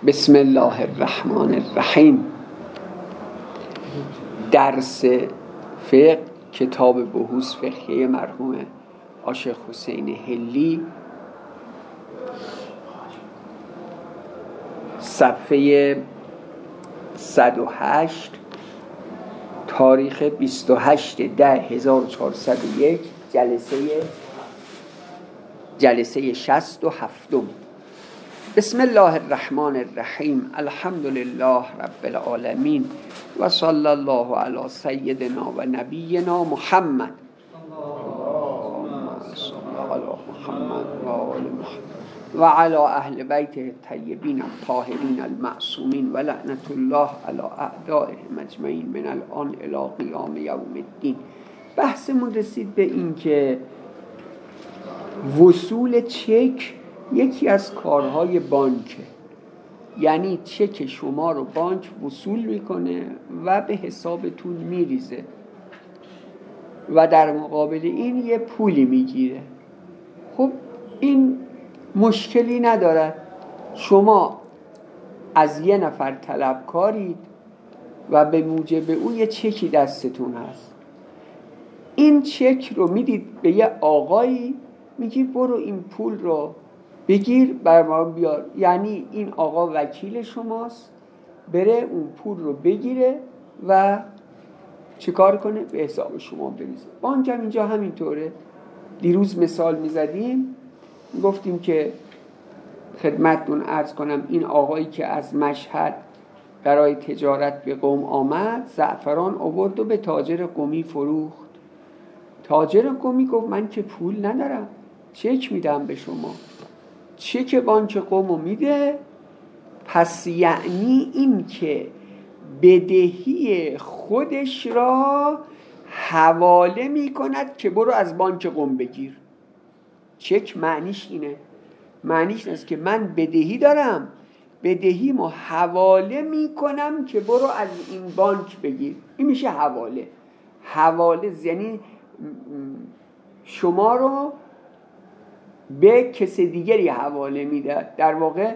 بسم الله الرحمن الرحیم. درس فقه کتاب بحوث فقهی مرحوم آشیخ حسین حلی، صفحه 108، تاریخ 28/10/1401، جلسه 67. بسم الله الرحمن الرحیم. الحمد لله رب العالمین و صلی الله علی سیدنا و نبینا محمد. اللهم صل علی محمد و آل محمد و علی اهل بیته الطیبین الطاهرین المعصومین و لعنت الله علی اعدائهم اجمعین من الان الی قیام یوم الدین. بحثمون رسید به این که وصول چک یکی از کارهای بانکه، یعنی چک شما رو بانک وصول میکنه و به حسابتون میریزه و در مقابل این یه پولی میگیره. خب این مشکلی ندارد، شما از یه نفر طلبکارید و به موجب اون یه چکی دستتون هست. این چک رو میدید به یه آقایی، میگی برو این پول رو بگیر بر ما بیار، یعنی این آقا وکیل شماست، بره اون پول رو بگیره و چیکار کنه؟ به حساب شما بریزه. بانک هم اینجا همینطوره. دیروز مثال میزدیم، گفتیم که خدمتتون عرض کنم این آقایی که از مشهد برای تجارت به قم آمد، زعفران آورد و به تاجر قمی فروخت. تاجر قمی گفت من که پول ندارم، چک میدم به شما. چک بانک قومو میده، پس یعنی این که بدهی خودش را حواله میکند که برو از بانک قوم بگیر. چک معنیش اینه، معنیش اینه که من بدهی دارم، بدهیمو حواله میکنم که برو از این بانک بگیر. این میشه حواله. حواله یعنی شما رو به کسی دیگری حواله میده، در واقع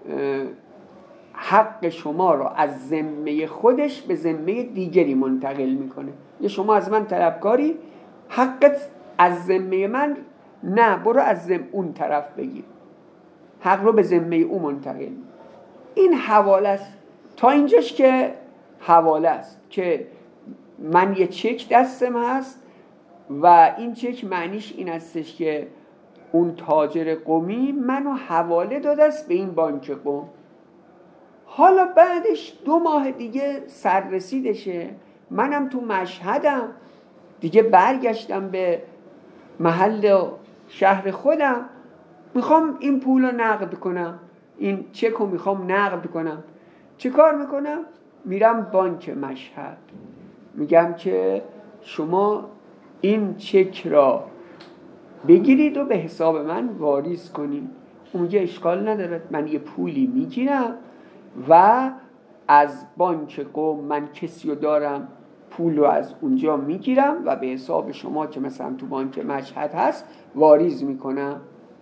حق شما رو از ذمه خودش به ذمه دیگری منتقل میکنه. یا شما از من طلبکاری، حقت از ذمه من نه، برو از ذمه اون طرف بگیر، حق رو به ذمه اون منتقل. این حواله است. تا اینجاش که حواله است که من یه چک دستم هست و این چک معنیش این استش که اون تاجر قمی منو حواله داده است به این بانک قم. حالا بعدش 2 ماه دیگه سررسیدشه، منم تو مشهدم دیگه، برگشتم به محل شهر خودم، میخوام این پول رو نقد کنم، این چک رو میخوام نقد کنم. چه کار میکنم؟ میرم بانک مشهد، میگم که شما این چک را بگیرید و به حساب من واریز کنید. اونجا اشکال نداره، من یه پولی میگیرم و از بانک قوم من کسی رو دارم، پول رو از اونجا میگیرم و به حساب شما که مثلا تو بانک مشهد هست واریز میکنم.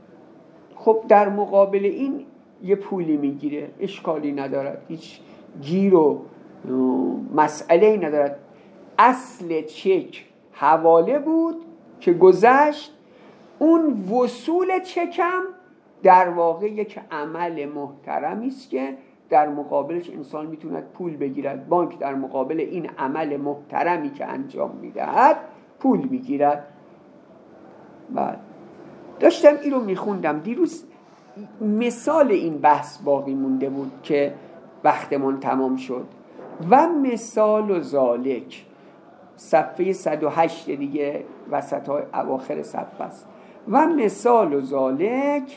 خب در مقابل این یه پولی میگیره، اشکالی ندارد، هیچ گیر و مسئله‌ای ندارد. اصل چک حواله بود که گذشت. اون وصول چکم در واقع یک عمل محترمی است که در مقابلش انسان میتوند پول بگیرد. بانک در مقابل این عمل محترمی که انجام میدهد پول میگیرد. بعد داشتم این رو میخوندم دیروز، مثال این بحث باقی مونده بود که وقتمون تمام شد. و مثال و ذالک، صفحه 108 دیگه، وسط های اواخر صفحه است. و مثال و ذالک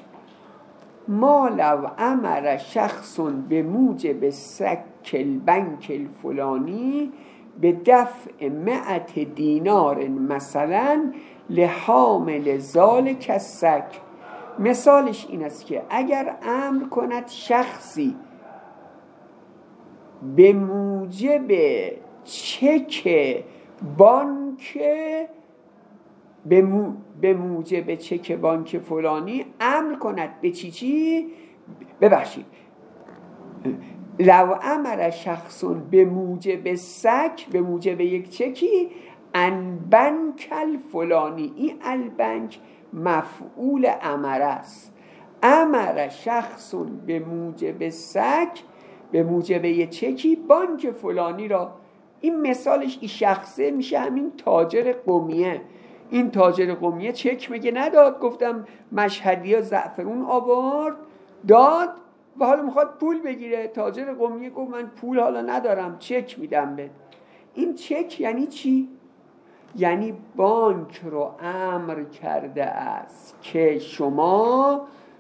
ما لو امر شخص به موجب سک البنک الفلانی به دفع 100 دینار مثلا لحامل ذالک السک. مثالش این است که اگر امر کند شخصی به موجب چک بانک، به موجب چک بانک فلانی امر کند به چی؟ ببخشید، لو امر شخص به موجب سک، به موجب یک چکی، ان بنک الفلانی، این البنک مفعول امر است. امر شخص به موجب سک، به موجب یک چکی، بانک فلانی را. این مثالش این شخصه میشه همین تاجر قمیه. این تاجر قمیه چک میگه نداد، گفتم مشهدی ها زعفرون آورد داد و حالا میخواد پول بگیره. تاجر قمیه گفت من پول حالا ندارم، چک میدم به. این چک یعنی چی؟ یعنی بانک رو امر کرده است که شما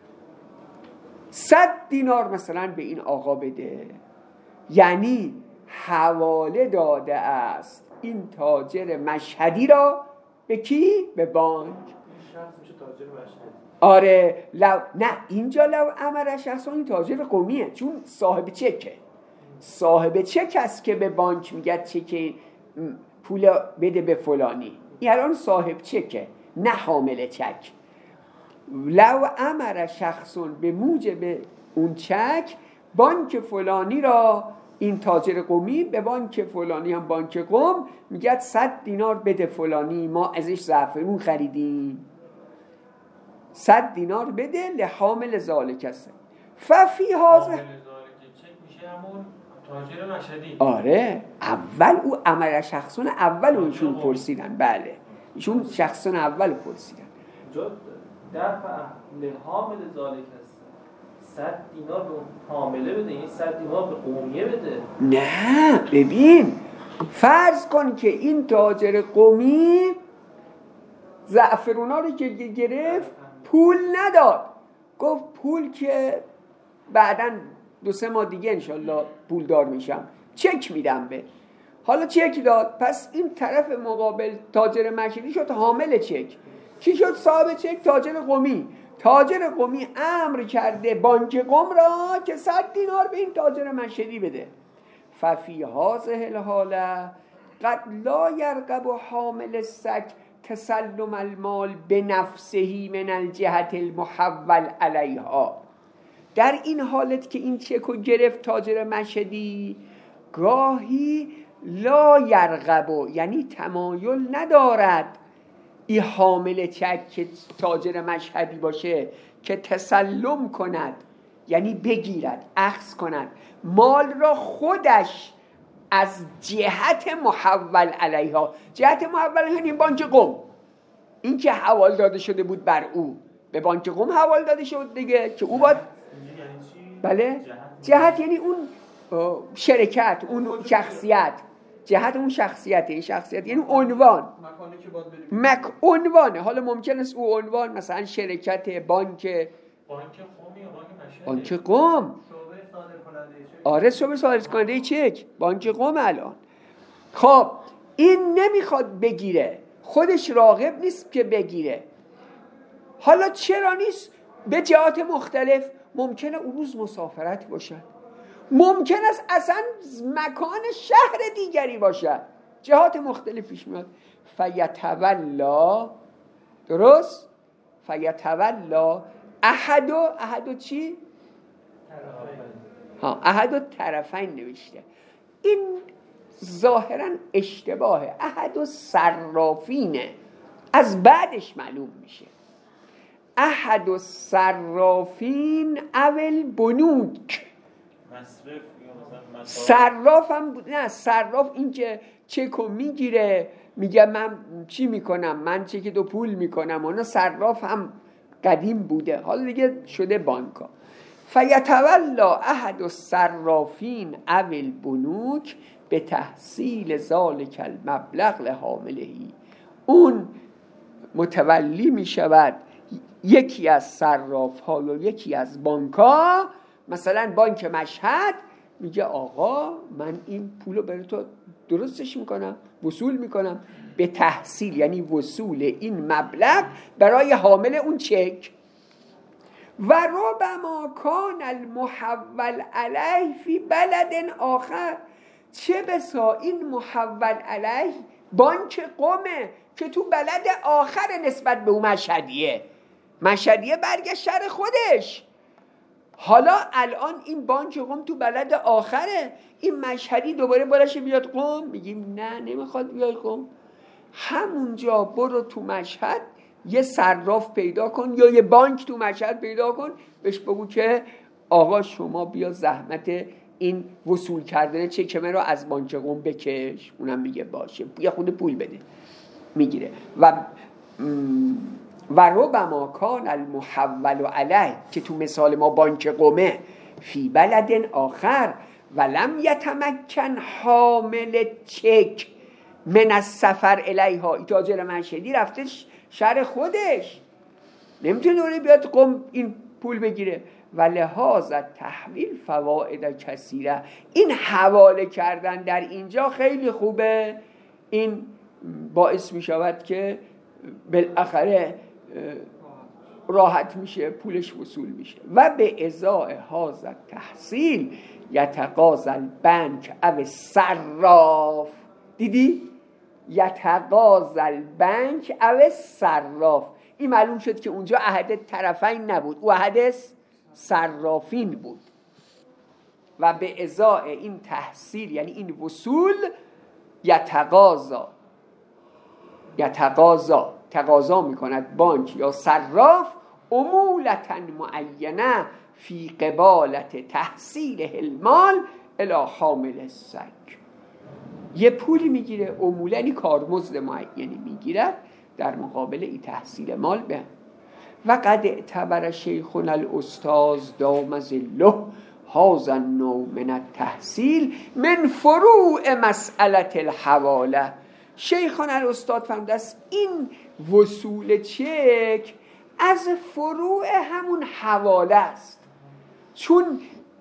100 دینار مثلا به این آقا بده، یعنی حواله داده است این تاجر مشهدی را به کی؟ به بانک. شخص میشه تاجر مشهدی. آره نه اینجا لو امر شخص، این تاجر قومیه چون صاحب چکه. صاحب چک است که به بانک میگه چک پول بده به فلانی. این الان صاحب چکه نه حامل چک. لو امر شخص به موجب اون چک، بانک فلانی را، این تاجر قومی به بانک فلانی هم بانک قوم میگه 100 دینار بده فلانی، ما ازش زعفرون خریدیم، 100 دینار بده لحامل ذالک است. ففی هذا چک میشه همون تاجر مشهدی. آره اول او امر شخصون اول اونشون پرسیدن. بله ایشون شخصون اول پرسیدن. جا دفع لحامل ذالک است. 100 دینار به حامله بده، این 100 دینار به قومیه بده. نه ببین، فرض کن که این تاجر قومی زعفرونا رو که گرفت پول نداد، گفت پول که بعداً 2-3 ماه دیگه انشالله پول دار میشم، چک میدم به. حالا چک داد، پس این طرف مقابل تاجر مشهدی شد حامل چک. چی شد؟ صاحب چک تاجر قومی. تاجر قومی امر کرده بانک قم را که 100 دینار به این تاجر مشهدی بده. ففی هذه الحاله قد لا یرغب حامل السک تسلم المال بنفسه من الجهت المحول علیها. در این حالت که این چک رو گرفت تاجر مشهدی، گاهی لا یرغب یعنی تمایل ندارد این حامل چک که تاجر مشهدی باشه که تسلم کند، یعنی بگیرد، اخذ کند مال را خودش از جهت محول علیها. جهت محول یعنی بانک قم، این که حوال داده شده بود بر او، به بانک قم حوال داده شد دیگه که او باید بله جهت یعنی اون شرکت، اون شخصیت، جهت اون شخصیت، این شخصیت یعنی عنوان، مکانی که باید بریم عنوانه. حالا ممکن است او عنوان مثلا شرکت بانک بانک قم، آره شعبه صادر کننده چک، بانک قم الان. خب این نمیخواد بگیره، خودش راغب نیست که بگیره. حالا چرا نیست؟ به جهات مختلف ممکنه اون روز مسافرت باشد، ممکن است اصلا مکان شهر دیگری باشد، جهات مختلف پیش میاد. فیتولا، درست؟ فیتولا احد چی؟ احد طرفین نوشته. این ظاهرا اشتباهه. احد صرافینه، از بعدش معلوم میشه. احد صرافین اول بنوک. صراف هم نه، صراف این که چکو میگیره میگه من چی میکنم، من چک دو پول میکنم. اونا صراف هم قدیم بوده، حالا دیگه شده بانکا. فیتولا احد الصرافین اول بنوک به تحصیل ذالک المبلغ لحاملهی. اون متولی میشود یکی از صراف ها و یکی از بانکا، مثلا بانک مشهد میگه آقا من این پولو برای تو درستش میکنم، وصول میکنم. به تحصیل یعنی وصول این مبلغ برای حامل اون چک. و ربما کان المحول علیه فی بلد آخر، چه بسا این محول علیه بانک قمه که تو بلد آخر، نسبت به اون مشهدیه برگشت شهر خودش. حالا الان این بانک قم تو بلد آخره، این مشهدی دوباره بالشه بیاد قم؟ میگیم نه، نمیخواد بیای قم. همونجا برو تو مشهد یه صراف پیدا کن یا یه بانک تو مشهد پیدا کن، بهش بگو که آقا شما بیا زحمت این وصول کردن چکمه رو از بانک قم بکش. اونم میگه باشه، یه خود پول بده، میگیره. و ربما کان المحول علیه، که تو مثال ما بانک قمه، فی بلد آخر ولم یتمکن حامل چک من السفر الیها. این تاجر مشهدی رفته شهر خودش، نمیتونه دوره بیاد قم این پول بگیره. و لحاظ تحویل فواید کثیره، این حواله کردن در اینجا خیلی خوبه، این باعث می شود که بالاخره راحت میشه، پولش وصول میشه. و به ازای هذا تحصیل یتقاضی البنک او صراف. دیدی؟ یتقاضی البنک او صراف. این معلوم شد که اونجا عهد طرفین نبود، او عهد صرافین بود. و به ازای این تحصیل یعنی این وصول، تقاضا میکند بانک یا صراف عمولتا معینه فی قبالت تحصیل المال الی حامل السک. یه پولی میگیره، عمولا یعنی کارمزد معینی میگیرد در مقابل این تحصیل مال به. و قد اعتبر شیخنا الاستاذ دام ظله هذا النوع من التحصیل من فروع مسئله الحواله. شیخنا الاستاد فرموده است این وصول چک از فروع همون حواله است، چون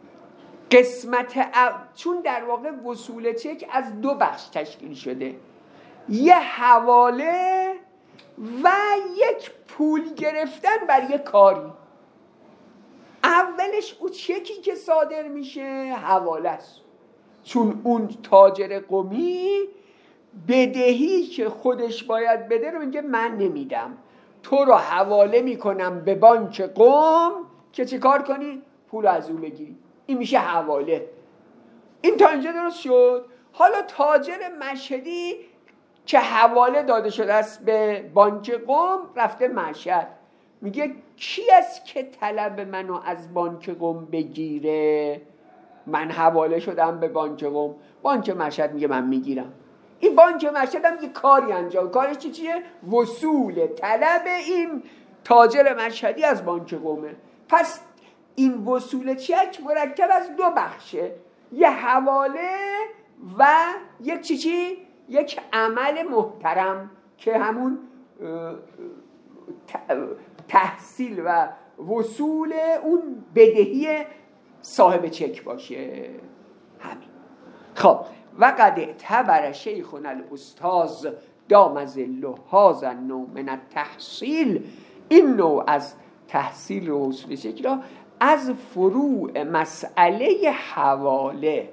چون در واقع وصول چک از دو بخش تشکیل شده، یه حواله و یک پول گرفتن بر یک کاری. اولش اون چکی که صادر میشه حواله است، چون اون تاجر قمی بدهی که خودش باید بده رو میگه من نمیدم، تو رو حواله میکنم به بانک قم که چه کار کنی؟ پول از اون بگیری. این میشه حواله. این تا اینجا درست شد. حالا تاجر مشهدی که حواله داده شده است به بانک قم رفته مشهد، میگه کی است که طلب منو از بانک قم بگیره؟ من حواله شدم به بانک قم. بانک مشهد میگه من میگیرم. این بانک مشهد هم یه کاری انجام، کارش چیه؟ وصول طلب این تاجر مشهدی از بانک قمه. پس این وصول چک مرکب از دو بخشه، یه حواله و یک یک عمل محترم که همون تحصیل و وصول اون بدهی صاحب چک باشه. همین. خب و قد اعتبر شیخنا الاستاذ دام ظله هذا النوع من التحصیل، این نوع از تحصیل و وصول چک را از فروع مسئله حواله.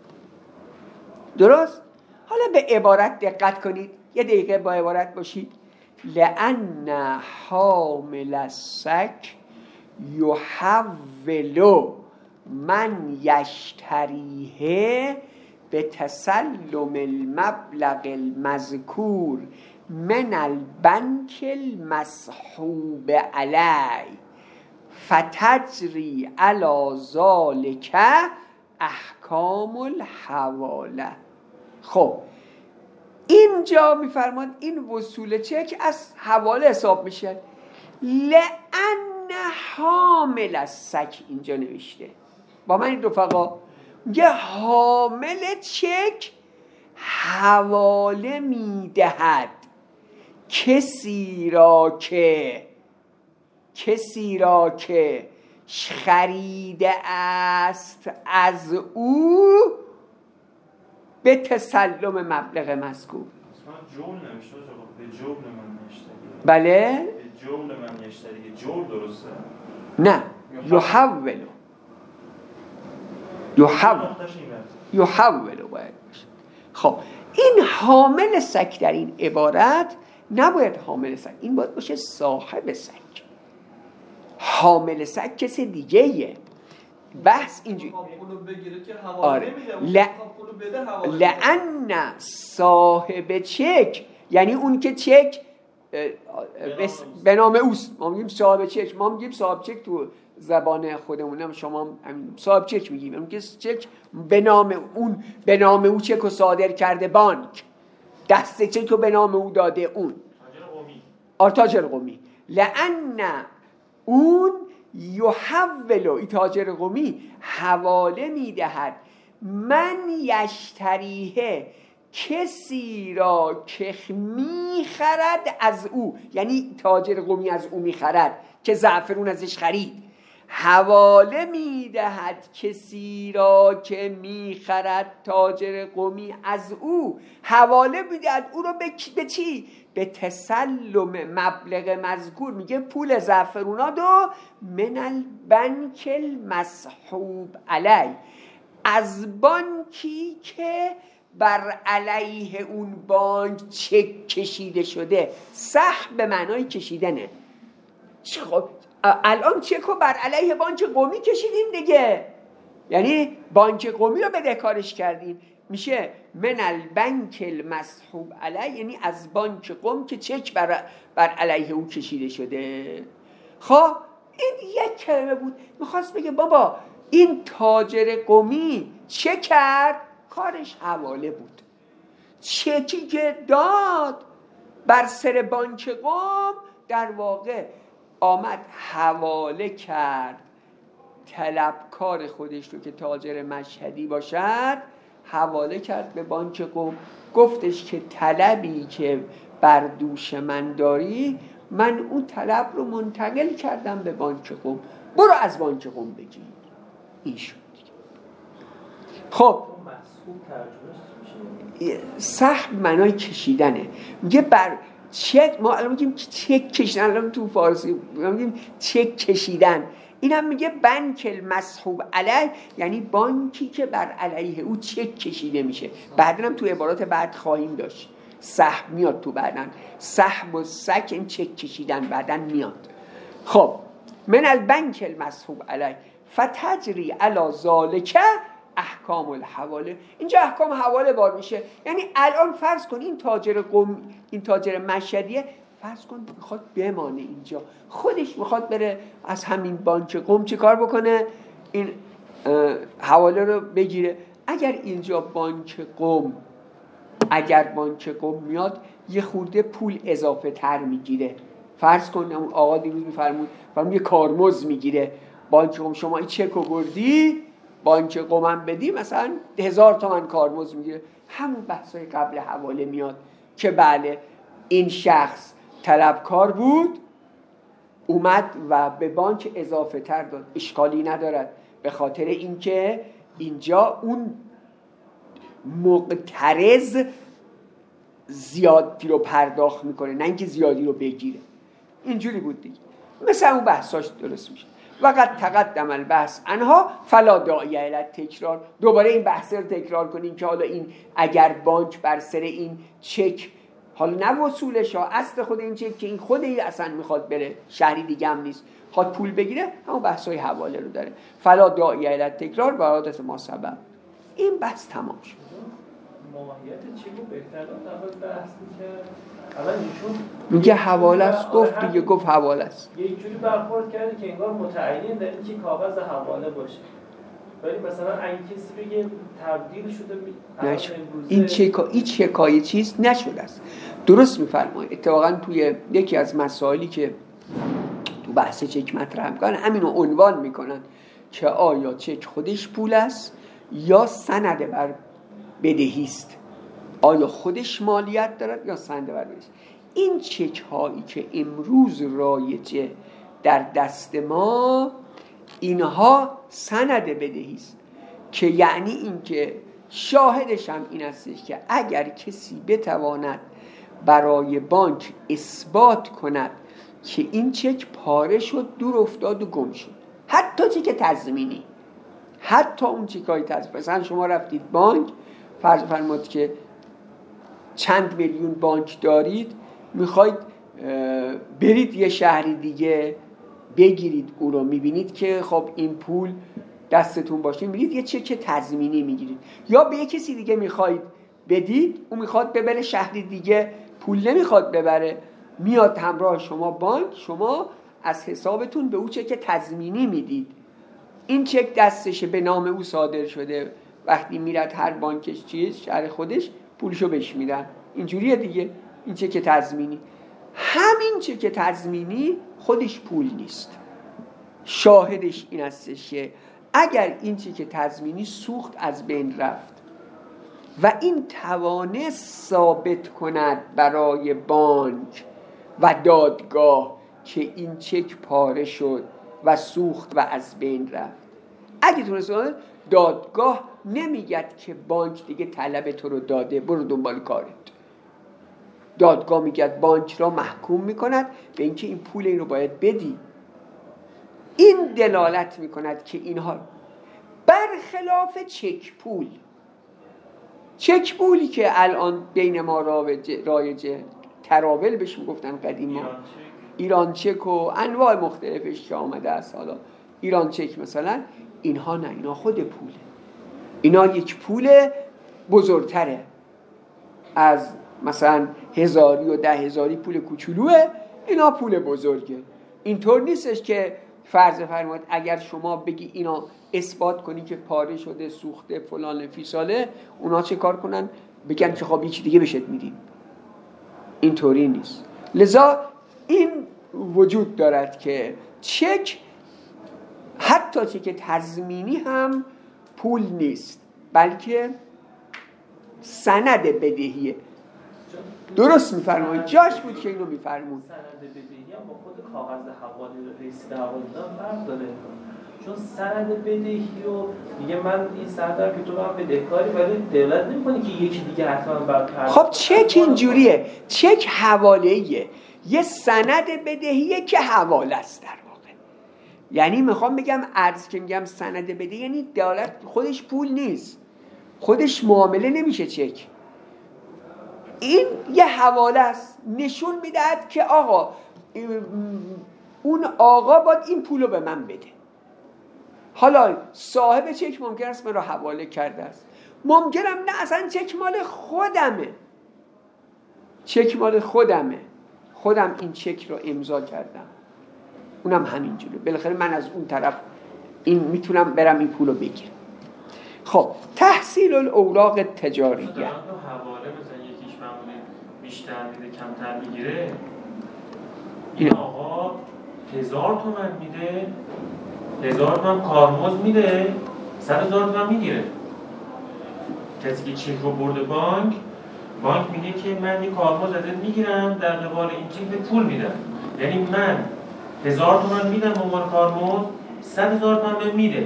درست؟ حالا به عبارت دقت کنید، یه دقیقه با عبارت باشید. لأن حامل السک یحول من یشتریه به تسلم المبلغ المذکور من البنک المسحوب علی فتجری علی ذالک احکام الحواله. خب اینجا میفرماد این وصول چک از حواله حساب میشه. لأن حامل السک اینجا نوشته با من این رفقا، یه حامل چک حواله میدهد کسی را که خریده است از او به تسلم مبلغ مذکور. جول نمیشه به جول من نشته. بله؟ به جول من نشته دیگه. جول درسته؟ نه، یحولو باید باشه. خب این حامل سک در این عبارت نباید حامل سک، این باید باشه صاحب سک. حامل سک کسی دیگه ایه. بحث اینجوری پولو بگیره که حواله آره. نمیده، پولو بده حواله لأن صاحب چک، یعنی اون که چک به نام اوست، ما میگیم صاحب چک، ما میگیم صاحب چک تو زبان خودمونم، شما صاحب چک میگیم، اون که چک به نام او چک رو صادر کرده بانک، دسته چک رو به نام او داده اون تاجر قومی. لأن اون یحولو، این تاجر قومی حواله میدهد، من یشتریه، کسی را که میخرد از او، یعنی تاجر قومی از او میخرد که زعفرون ازش خرید، حواله میدهد کسی را که میخرد تاجر قومی از او، حواله میدهد او رو به چی؟ به تسلم مبلغ مذکور، میگه پول زعفروناتو من البنک المسحوب علی، از بانکی که بر علیه اون بانک چک کشیده شده. سحب به معنای کشیدنه. خب الان چکو بر علیه بانک قومی کشیدیم دیگه، یعنی بانک قومی رو بدهکارش کردیم، میشه من البنک المسحوب علیه، یعنی از بانک قوم که چک بر علیه اون کشیده شده. خب این یک کلمه بود، میخواست بگه بابا این تاجر قومی چه کرد؟ کارش حواله بود. چکی که داد بر سر بانک قوم در واقع آمد حواله کرد طلبکار خودش رو که تاجر مشهدی باشد، حواله کرد به بانک قوم، گفتش که طلبی که بر دوش من داری، من اون طلب رو منتقل کردم به بانک قوم، برو از بانک قوم بگیر. این شد دیگه. خب سحب معنای کشیدنه، میگه بر چک، ما الان میگیم چک کشیدن، الان تو فارسی میگیم چک کشیدن، اینم میگه بنک المسحوب علیه، یعنی بانکی که بر علیه او چک کشیده میشه. بعدن هم تو عبارات بعد خواهیم داشت سحب میاد تو، بعدن سحب و سکن چک کشیدن بعدن میاد. خب من البنک المسحوب علیه فتجری علی ذالک احکام الحواله، اینجا احکام حواله بار میشه. یعنی الان فرض کن این تاجر قوم، این تاجر مشهدیه، فرض کن میخواد بمانه اینجا، خودش میخواد بره از همین بانک قوم چی کار بکنه؟ این حواله رو بگیره. اگر اینجا بانک قوم میاد یه خورده پول اضافه تر میگیره، فرض کن اون آقا دیروز میفرمود یه کارمزد میگیره، بانک قوم شما این چک رو بردی بانک قومم بدی مثلا 1000 تومان کارمزد میگیره. همون بحثای قبل حواله میاد که بله این شخص طلبکار بود، اومد و به بانک اضافه تر داد، اشکالی ندارد، به خاطر اینکه اینجا اون مقترض زیادی رو پرداخت میکنه، نه اینکه زیادی رو بگیره. اینجوری بود دیگه، مثل اون بحثاش درست میشه. وقت تقدم البحث عنها فلا داعی الی تکرار. دوباره این بحث رو تکرار کنیم که حالا این اگر بانک بر سر این چک، حالا نه وصولش ها، اصل خود این چک که این خود این اصلا میخواد بره شهری دیگه هم نیست، خواد پول بگیره، همون بحثای حواله رو داره. فلا داعی الی تکرار و عادت ما سبب. این بحث تمام شد. ماهیت چی رو بهتر در بحث می‌کرد؟ اول ایشون میگه حواله است، گفت دیگه، گفت حواله است. یه جوری برخورد کرده که انگار متعین در اینکه کاغذ حواله باشه، ولی مثلا اگه کسی بگه تبدیل شده این چکای چیز نشده است. درست میفرمایید. اتفاقا توی یکی از مسائلی که تو بحث چک مطرح میکنن همینو عنوان میکنن که آیا چک خودش پول است یا سند بر بدهی است، آیا خودش مالیت دارد یا سند بر بدهی است. این چک هایی که امروز رایجه در دست ما، اینها سند بدهی است، که یعنی این که شاهدش هم این استش که اگر کسی بتواند برای بانک اثبات کند که این چک پاره شد، دور افتاد و گم شد، حتی چک تضمینی، حتی اون چکای تضمینی، مثلا شما رفتید بانک، فرض فرمایید که چند میلیون بانک دارید، میخواید برید یه شهری دیگه بگیرید او رو، میبینید که خب این پول دستتون باشه میرید یه چک تضمینی میگیرید، یا به یه کسی دیگه میخواید بدید، اون میخواد ببره شهری دیگه، پول نمیخواد ببره، میاد همراه شما بانک، شما از حسابتون به او چک تضمینی میدید، این چک دستشه به نام او صادر شده، وقتی میرد هر بانکش شهر خودش پولشو بهش میدن. اینجوریه دیگه این چک تضمینی. همین چک تضمینی خودش پول نیست. شاهدش این هستش که اگر این چک تضمینی سوخت، از بین رفت و این توانست ثابت کند برای بانک و دادگاه که این چک پاره شد و سوخت و از بین رفت، اگه تونست، دادگاه نمیگد که بانک دیگه طلب تو رو داده برو دنبال کارت، دادگاه میگد بانک را محکوم میکند به اینکه این پول این رو باید بدی. این دلالت میکند که اینها برخلاف چک پول، چک پولی که الان بین ما رایجه، تراول بهش میگفتن قدیما، ایران چک و انواع مختلفش که آمده است، حالا ایران چک مثلا، اینها نه، اینا خود پوله، اینا یک پول بزرگتره از مثلا 1000 و 10,000 پول کوچولوه، اینا پول بزرگه. اینطور نیستش که فرض فرمایید اگر شما بگی اینا اثبات کنی که پاره شده سوخته فلان فی ساله، اونا چه کار کنن؟ بگن که خب یکی دیگه بهشت میدیم. اینطوری نیست. لذا این وجود دارد که چک، حتی چک تضمینی هم پول نیست، بلکه سند بدهیه. درست میفرمایید، جاش بود که اینو میفرمون. سند بدهی هم با خود کاغذ حواله رسید حواله فرق داره، چون سند بدهی رو میگه من این سند که تو من بدهکاری، ولی دولت نمی‌کنه که یکی دیگه حتما باید. خب چک اینجوریه، چک حواله‌ایه، یه سند بدهیه که حواله است در واقع. یعنی میخوام بگم عرض که میگم سند بدهی یعنی دولت خودش پول نیست، خودش معامله نمیشه چک، این یه حواله است، نشون میدهد که آقا اون آقا باید این پولو به من بده. حالا صاحب چک ممکن است من رو حواله کرده است، ممکنم نه اصلا چک مال خودمه، چک مال خودمه، خودم این چک رو امضا کردم، اونم همینجوره، بالاخره من از اون طرف این میتونم برم این پولو بگیرم. خب تحصیل الاوراق تجاریه، حواله مثلا یکیش معمولی بیشتر میده کمتر میگیره، این آقا 1000 تومن میده، 1000 تومن کارمزد میده، 100,000 تومن میگیره. کسی که چک رو برده بانک میگه که من این کارمزد ازت میگیرم، در قبال این چک به پول میدم، یعنی من 1000 تومن میدم به عنوان کارمزد، 100,000 تومن میده.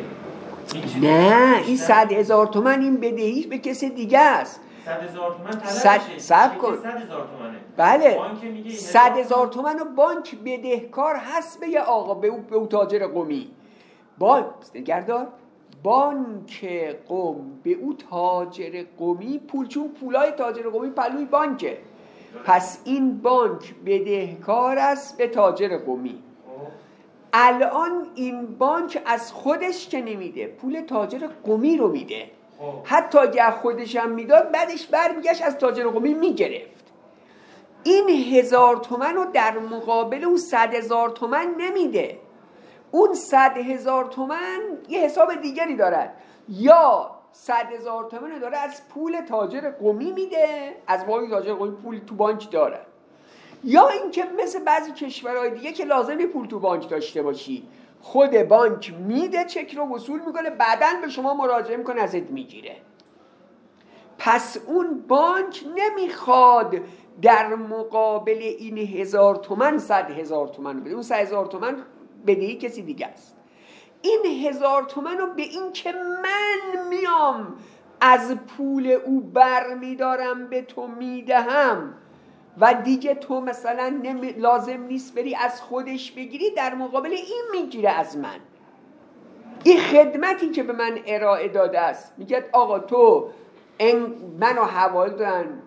نه این 100,000 تومن این بدهیش به کسی دیگه است. 100,000 تومن طلبشه، صبر کن. 100,000 تومنه. بله 100,000 تومن و بانک بدهکار هست به یه آقا، به او تاجر قمی. نگردار، بانک قم به او تاجر قمی پول، چون پولای تاجر قمی پلوی بانکه، پس این بانک بدهکار است به تاجر قمی. الان این بانک از خودش که نمیده، پول تاجر قمی رو میده، حتی اگه خودش هم میداد بعدش برمیگشت از تاجر قمی میگرفت. این 1000 تومن رو در مقابل اون 100,000 تومن نمیده، اون 100,000 تومن یه حساب دیگری دارد، یا 100,000 تومن داره از پول تاجر قمی میده، از بانک تاجر قمی پول تو بانک داره، یا اینکه مثل بعضی کشورهای دیگه که لازمه پول تو بانک داشته باشی، خود بانک میده، چک رو وصول میکنه، بعداً به شما مراجعه میکنه، ازت میگیره. پس اون بانک نمیخواد در مقابل این 1000 تومن 100,000 تومن بده، اون 100,000 تومن بدهی کسی دیگه است. این 1000 تومن رو به این که من میام از پول او بر میدارم به تو میدهم و دیگه تو مثلا لازم نیست بری از خودش بگیری، در مقابل این میگیره از من. این خدمتی که به من ارائه داده است، میگه آقا تو منو حواله دادن،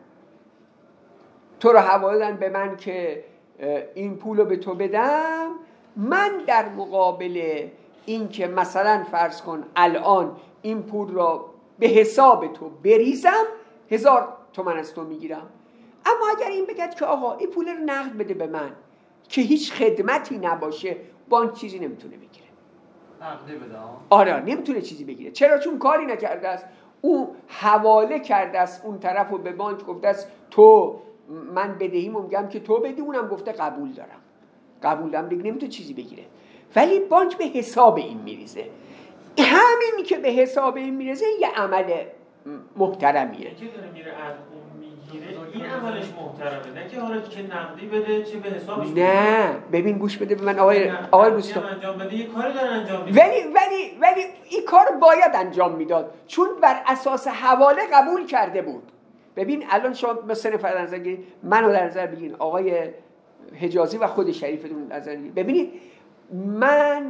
تو رو حواله دادن به من که این پولو به تو بدم، من در مقابل این که مثلا فرض کن الان این پول را به حساب تو بریزم 1000 تومان از تو میگیرم. اما اگر این بگد که آقا این پول رو نقد بده به من که هیچ خدمتی نباشه، بانک چیزی نمیتونه بگیره. نقدی بده. آره نمیتونه چیزی بگیره. چرا؟ چون کاری نکرده است. او حواله کرده است اون طرف رو به بانک، گفته است تو من بدهیمو میگم که تو بدی، اونم گفته قبول دارم. قبول دارم دیگه نمیتونه چیزی بگیره. ولی بانک به حساب این میریزه. همین که به حساب این میریزه یه عمل محترمیه. که داره میره از اون میگیره این عملش محترمه، نه که حالا که نقدی بده چه به حسابش بده. نه ببین گوش بده به من آقای روستا، انجام بده یه کاری داره انجام میده. ولی این کار باید انجام میداد، چون بر اساس حواله قبول کرده بود. ببین الان شما مثلا فرض نظر بگیرید، منو در نظر بگیرید، آقای حجازی و خود شریفتون در نظر بگیرید. ببینید من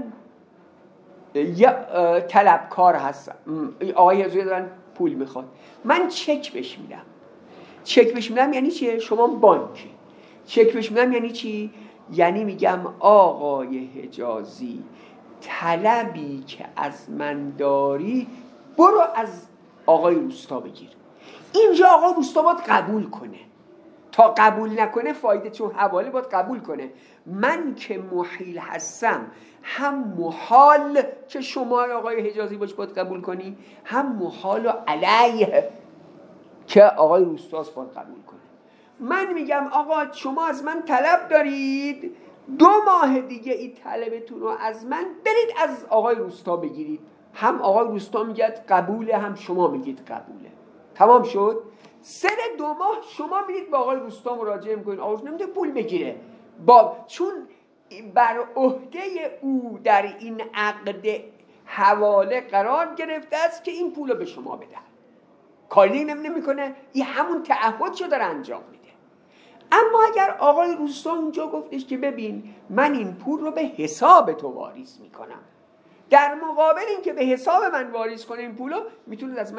یه طلبکار هستم، آقای حجازی دارن پول میخواد، من چک بهش میدم. چک بهش میدم یعنی چیه؟ شما بانکی. چک بهش میدم یعنی چی؟ یعنی میگم آقای حجازی طلبی که از من داری برو از آقای روستا بگیر. اینجا آقای روستا باید قبول کنه. تا قبول نکنه فایده، چون حواله باید قبول کنه. من که محیل هستم، هم محال که شما آقای حجازی باید قبول کنی، هم محال و علیه که آقای روستاس باید قبول کنه. من میگم آقا شما از من طلب دارید، 2 ماه دیگه این طلبتون رو از من برید از آقای روستا بگیرید. هم آقای روستا میگه قبوله، هم شما میگید قبوله. تمام شد. سر 2 ماه شما میرید با آقای روستا مراجعه میکنید، آقا نمیده پول بگیره، چون بر عهده او در این عقد حواله قرار گرفته است که این پول رو به شما بده. کاری نمیکنه، این همون تعهدشو داره انجام میده. اما اگر آقای روستا اونجا گفتش که ببین من این پول رو به حساب تو واریز میکنم، در مقابل این که به حساب من واریز کنه این پول رو، میتونید از من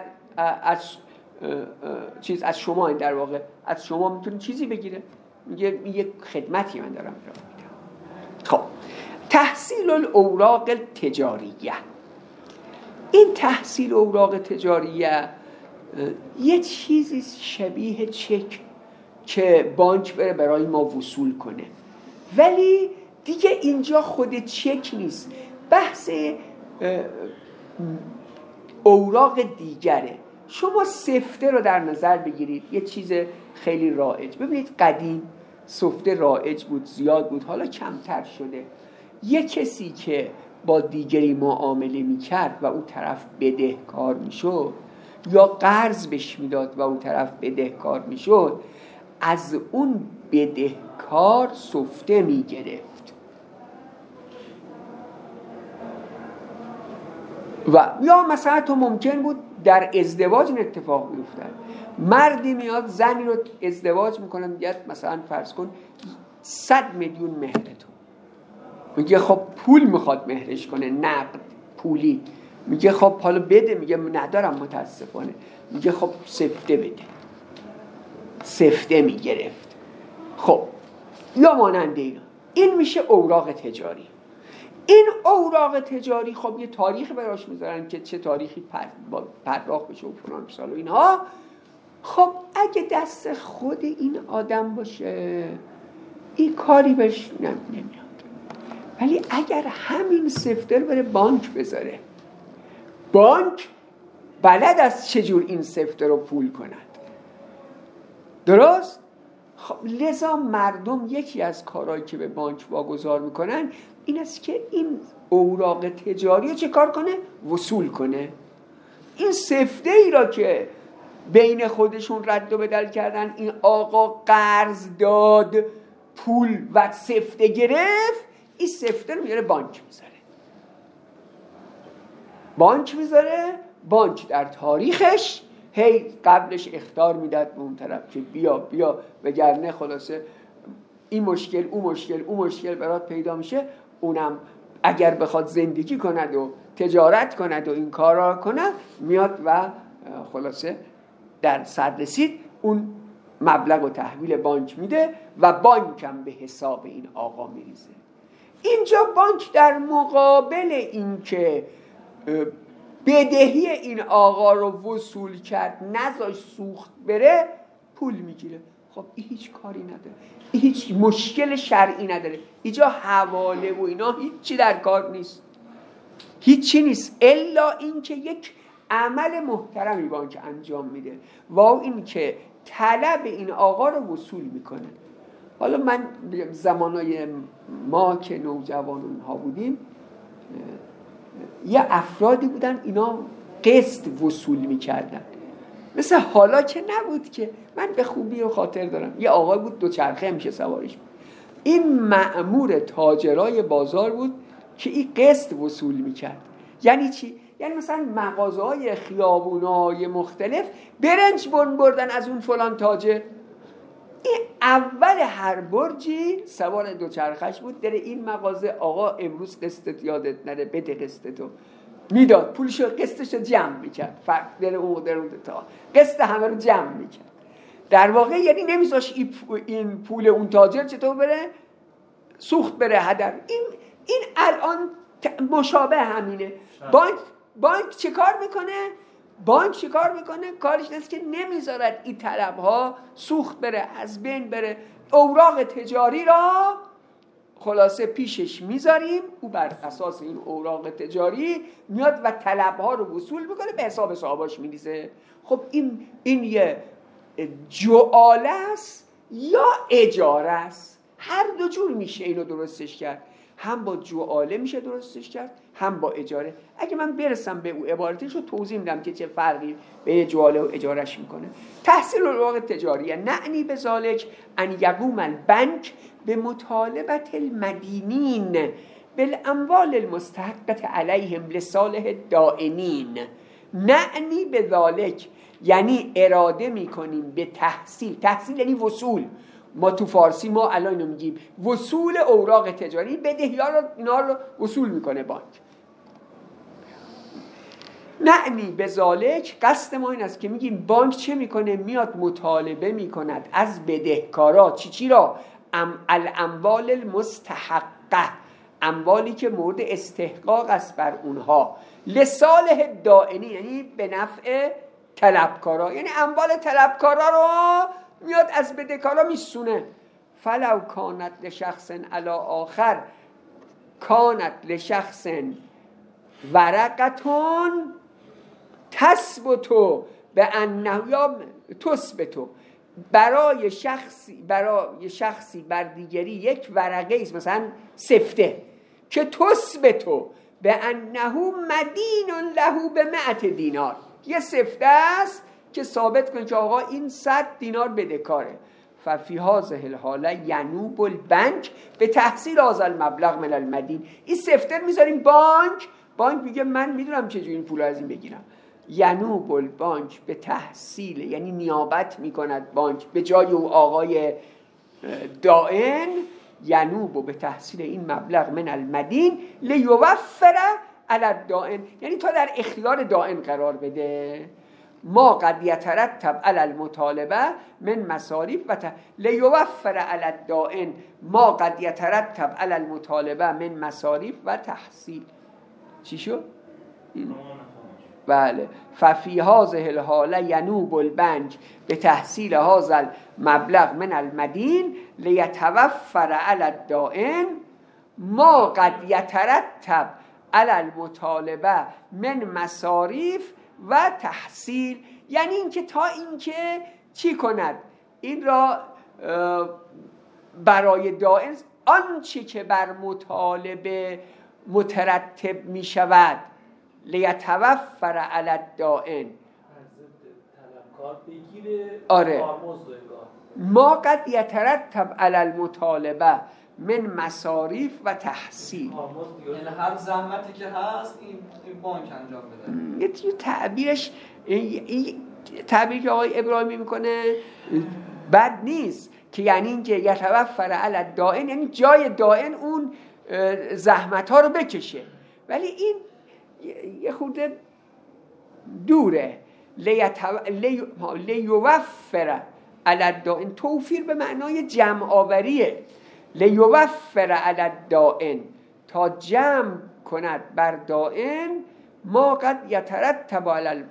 از شما، در واقع از شما میتونید چیزی بگیره، میگه یک خدمتی من دارم ارائه میدم. خب تحصیل الاوراق التجاریه، این تحصیل اوراق تجاریه یه چیزی شبیه چک که بانک بره برای ما وصول کنه، ولی دیگه اینجا خود چک نیست، بحث اوراق دیگره. شما سفته رو در نظر بگیرید، یه چیز خیلی رایج. ببینید قدیم سفته رایج بود، زیاد بود، حالا کمتر شده. یه کسی که با دیگری معامله میکرد و اون طرف بدهکار میشد، یا قرض بهش میداد و اون طرف بدهکار میشد، از اون بدهکار سفته میگرفت. و یا مثلا تو ممکن بود در ازدواج این اتفاق بیفته، مردی میاد زنی رو ازدواج میکنه، میگه مثلا فرض کن 100 میلیون مهر تو، میگه خب پول میخواد مهرش کنه، نقد پولی، میگه خب حالا بده، میگه ندارم متاسفانه، میگه خب سفته بده، سفته میگرفت. خب یا مانند اینا، این میشه اوراق تجاری. این اوراق تجاری خب یه تاریخ براش میذارن که چه تاریخی پرداخت بشه و فلان سال و اینها. خب اگه دست خود این آدم باشه این کاری بهش نمیاد، ولی اگر همین سفته رو بره بانک بذاره، بانک بلد است چجور این سفته رو پول کند، درست؟ خب لذا مردم یکی از کارهایی که به بانک واگذار میکنن این است که این اوراق تجاری رو چه کار کنه؟ وصول کنه. این سفته ای را که بین خودشون رد و بدل کردن، این آقا قرض داد پول و سفته گرفت، این سفته رو میاره بانک میذاره. بانک در تاریخش هی قبلش اخطار میداد به اون طرف که بیا وگرنه خلاصه این مشکل اون مشکل برات پیدا میشه. اونم اگر بخواد زندگی کند و تجارت کند و این کارا کند، میاد و خلاصه در سر رسید اون مبلغ و تحویل بانک میده و بانک هم به حساب این آقا میریزه. اینجا بانک در مقابل اینکه بدهی این آقا رو وصول کرد نذاش سوخت بره پول میگیره. خب این هیچ کاری نداره، این هیچ مشکل شرعی نداره، اینجا حواله و اینا هیچی در کار نیست، هیچی نیست الا اینکه یک عمل محترمی بانک انجام میده و این که طلب این آقا رو وصول میکنه. حالا من زمانای ما که نوجوانان ها بودیم یه افرادی بودن اینا قسط وصول میکردن، مثل حالا که نبود که من به خوبی رو خاطر دارم. یه آقای بود دوچرخه میشه سوارش بود، این مأمور تاجرای بازار بود که این قسط وصول میکرد. یعنی چی؟ یعنی مثلا مغازه‌های خیابونای مختلف برنج بردن از اون فلان تاجر، این اول هر برجی سوار دوچرخش بود در این مغازه، آقا امروز قسطت یادت نره بده قسطتو، میداد پولشو قسطشو جمع میکرد، فرق در اون تا قسط همه رو جمع میکرد. در واقع یعنی نمیذاش این پول اون تاجر چطور بره سوخت بره هدر. این الان مشابه همینه. بانک چه کار میکنه؟ بانک چه کار میکنه؟ کارش نیست که نمیذارد این طلبها سوخت بره، از بین بره. اوراق تجاری را خلاصه پیشش میذاریم، او بر اساس این اوراق تجاری میاد و طلبها رو وصول میکنه، به حساب صاحباش میریزه. خب این یه جعاله است یا اجاره است، هر دو جور میشه اینو درستش کرد. هم با جعاله میشه درستش کرد، هم با اجاره. اگه من برسم به اون عبارتش رو توضیح میدم که چه فرقی بین جعاله و اجارهش میکنه. تحصیل اوراق تجاریه نعنی به ذالک ان یقوم البنک به مطالبت المدینین بالاموال المستحقه علیهم لصالح دائنین. نعنی به ذالک یعنی اراده میکنیم به تحصیل یعنی وصول. ما تو فارسی ما الان اینو میگیم وصول اوراق تجاری، بدهی‌ها رو اینا رو وصول میکنه بانک. نعنی به ذالک قصد ما این است که میگیم بانک چه میکنه؟ میاد مطالبه میکند از بدهکارا چی را؟ الاموال المستحقه، اموالی که مورد استحقاق است بر اونها، لصالح دائنی یعنی به نفع طلبکارا، یعنی اموال طلبکارا رو میاد از بدهکارا میسونه. فلو کانت لشخص علی آخر کانت لشخص ورقتون تثبتو به انه یا تثبتو، برای شخصی بر دیگری یک ورقه است مثلا سفته که تثبتو به انه مدین له به 100 دینار، یه سفته است که ثابت کنه که آقا این 100 دینار بدهکاره. ففی هذه الحاله ینوب البنک به تحصیل هذا المبلغ من المدین. این سفته میذاریم بانک میگه من میدونم چجوری این پول از این بگیرم. ینوب البنک به تحصیل یعنی نیابت میکند بانک به جای او آقای دائن، ینوب به تحصیل این مبلغ من المدین لیوفر علی الدائن، یعنی تا در اختیار دائن قرار بده. ما قد یترتب علی المطالبه من مصارف و لیوفر علی الدائن ما قد یترتب علی المطالبه من مصارف و تحصیل. چی شد؟ بله. ففی هذه الحاله ینوب البنک به تحصیل هذا المبلغ من المدین لیتوفر علی الدائن ما قد یترتب علی المطالبه من مصارف و تحصیل، یعنی اینکه تا اینکه چی کند این را برای دائن آنچه که بر مطالبه مترتب می شود لیتوفر علی الدائن طلبکار بگیره. آره. ما قد یترتب علی المطالبه من مصارف و تحصیل، یعنی هر زحمتی که هست این بانک انجام بده. یه تعبیرش تعبیری که آقای ابراهیمی میکنه بد نیست که یعنی اینکه یتوفر علی الدائن یعنی جای دائن اون زحمت ها رو بکشه، ولی این یه خورده دوره. لیوفر علی الدائن توفیر به معنای جمع آوریه، لیوفر علی الدائن، تا جمع کند بر دائن ما قد یترتب علی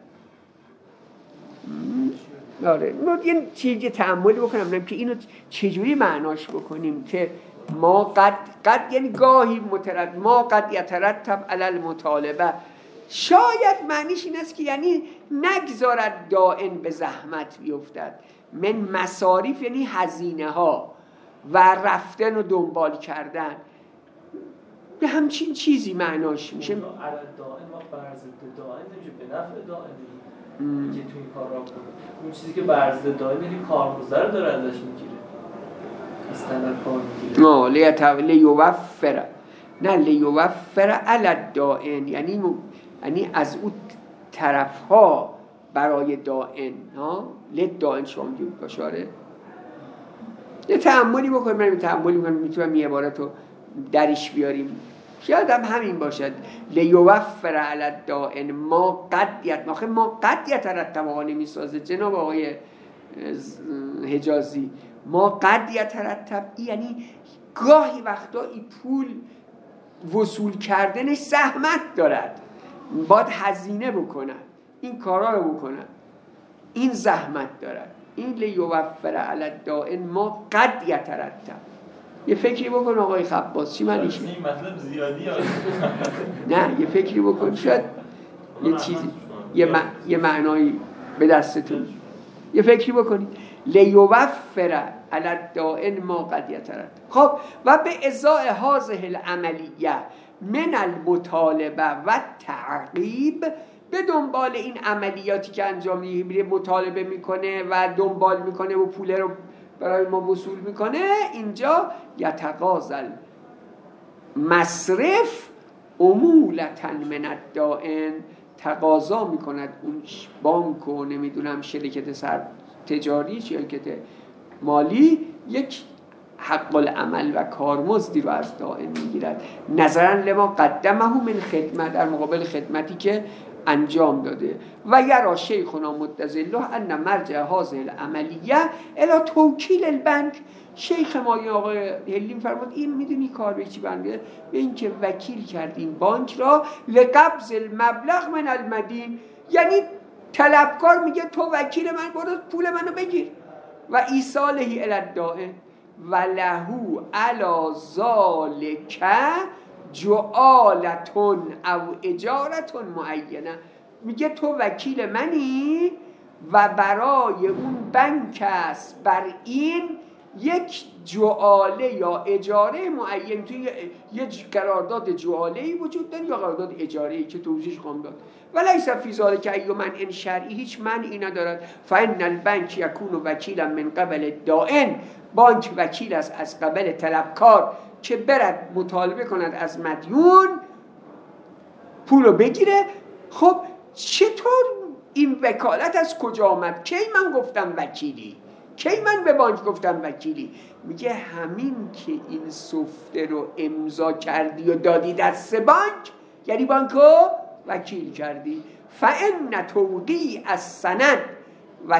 آره این چیزی تأملی بکنم که اینو چجوری معناش بکنیم که ما قد یعنی گاهی ما قد یترتب علی المطالبه. شاید معنیش این است که یعنی نگذارد دائن به زحمت بیفتد، من مصاریف یعنی هزینه ها و رفتن و دنبال کردن، به همچین چیزی معناش میشه. علی دائن ما برز دائن نمیشه به نفع دائن که تو این کار را کنه. اون چیزی که برز دائن یعنی کارگزار رو داره ازش میگیره، استندر کار میگیره. لیوفر نه لیوفر علی الدائن یعنی از اون طرف ها برای دائن لید دائن شامدی باشاره. یه تأملی بکنیم، من تأملی میکنم میتونم یه عبارت رو درش بیاریم، شاید هم همین باشد. لیوفر علی الدائن ما قد یترتب نمیسازه جناب آقای حجازی. ما قد یترتب یعنی گاهی وقتا این پول وصول کردنش زحمت دارد، باید هزینه بکنن، این کارا رو بکنن، این زحمت دارد. این لیوفر علی الدائن ما قد یترتب. یه فکری بکن آقای خباس، چی معنیش؟ این مطلب زیادی نه یه فکری بکن، شاید یه چیزی یه معنایی به دستتون، یه فکری بکنید. لیوفر علی الدائن ما قد یترتب. خب و به ازای هذه العملیه من المطالبه و تعقیب، به دنبال این عملیاتی که انجام میده مطالبه میکنه و دنبال میکنه و پول رو برای ما وصول میکنه، اینجا یتقاضل مصرف عمولتن من الدائن، تقاضا میکند اون بانک و نمیدونم شرکت تجاری شرکت مالی یک حق العمل و کارمزدی رو از دائن میگیرد، نظرا لما قدمه من خدمت، در مقابل خدمتی که انجام داده. و یرا شیخنا متزله ان مرجع هذه العملیه الی توکیل البنک. شیخ ما آقای هلی فرمود این میدونی کار به چی برمیگرده؟ به اینکه وکیل کردیم بانک را لقبض المبلغ من المدین، یعنی طلبکار میگه تو وکیل من، برو پول منو بگیر، و ایصاله الی الدائن و لهو علی ذالک جعالتون او اجارتون معینه. میگه تو وکیل منی و برای اون بنک است بر این یک جعاله یا اجاره معین، توی یه قرارداد جعاله‌ای وجود داره یا قرارداد اجاره‌ای که توضیحش خواهم داد. ولیس فی ذلک ای منع شرعی، هیچ منعی ندارد. فان البنک یکون وکیلا من قبل الدائن، بانک وکیل است از قبل طلبکار که برد مطالبه کند از مدیون پولو بگیره. خب چطور این وکالت از کجا آمد؟ کی من گفتم وکیلی؟ کی من به بانک گفتم وکیلی؟ میگه همین که این سفته رو امضا کردی و دادی دست بانک، یعنی بانکو وکیل کردی. فان توقیع السند و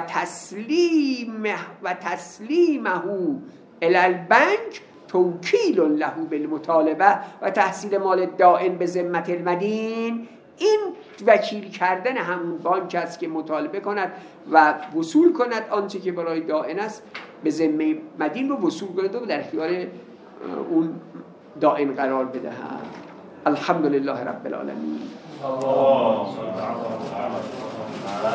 تسلیمه الی البنک توکیل له بالمطالبه و تحصیل مال دائن به ذمت المدین. این وکیل کردن همون بانک است که مطالبه کند و وصول کند آنچه که برای دائن است، به ذمه مدین رو وصول کند و در اختیار اون دائن قرار بدهد. الحمدلله رب العالمین.